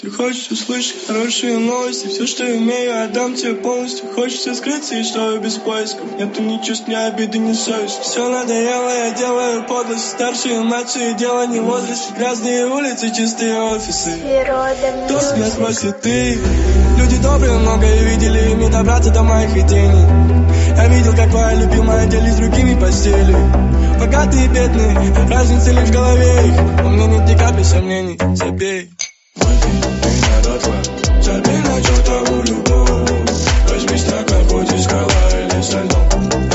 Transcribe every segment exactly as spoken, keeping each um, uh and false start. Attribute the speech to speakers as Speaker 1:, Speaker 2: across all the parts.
Speaker 1: Если хочешь услышать хорошие новости, все, что имею, отдам тебе полностью. Хочется скрыться и что без поисков. Нету ни чувств, ни обиды, ни совести. Все надоело, я делаю подлость. Старшие, младшие, дело не возраст. Грязные улицы, чистые офисы. Кто меня спросит, ты? Люди добрые, многое видели, ими добраться до моих идей. Я видел, как твоя любимая делись с другими постели. Богатые и бедные, разница лишь в голове их. У меня нет ни капли сомнений, забей. Выпей меня дотла, забей на чертову любовь. Возьми стакан, хоть из скала или со льдом.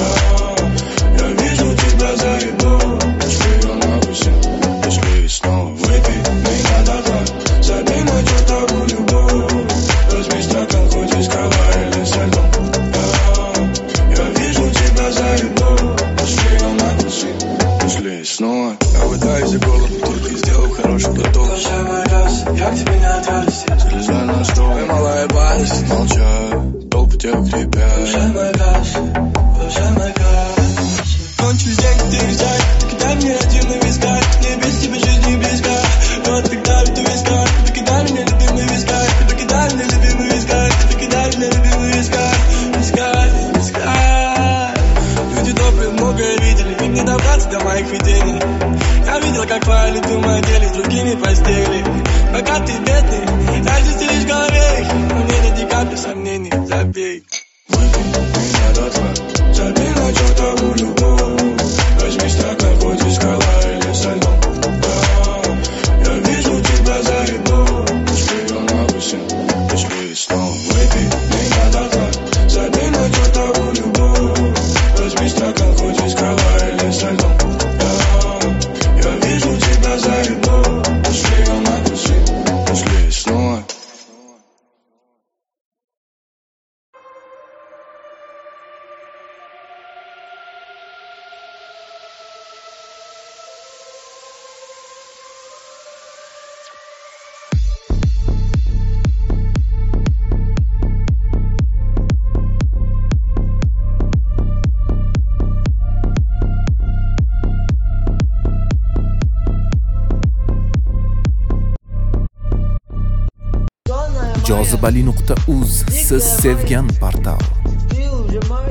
Speaker 1: Я вижу тебя за ребро, пошли его на гусе, пошли снова. Выпей меня дотла, забей на чертову любовь. Возьми стакан, хоть из скала или со льдом. Я вижу тебя за ребро, пошли его на гусе, пошли снова. Я выдаю за голову, только сделав хороший глоток. Я к тебе не отвяжусь. Залезай на стол, и малая база. Молчат, толпы тебя крепят. Душа моя газ, душа моя газ. Кончились деньги, ты взять. Кидай мне один на висках. Мне без тебя жизнь не близка. Вот тогда ведь у висках. Ты покидай меня, любимый висках. Ты покидай меня, любимый висках. Ты покидай меня, любимый висках. Висках, висках. Люди добрые, многое видели. Им не добраться до моих видений. Я видел, как твоя любимая делись с другими постели. Богатые, бедные, разница лишь в голове их. У меня нет ни капли сомнений, забей. Выпей меня дотла, забей на чертову любовь. Возьми стакан, хоть из скала или со льдом. Я вижу тебя за ребро, пошли его на гусе, пошли снова. Выпей меня дотла, забей на чертову любовь. Возьми стакан, хоть из скала или со льдом. Я вижу тебя за ребро, пошли его на гусе, пошли снова.
Speaker 2: jozibali nuqta uz siz sevgan portal.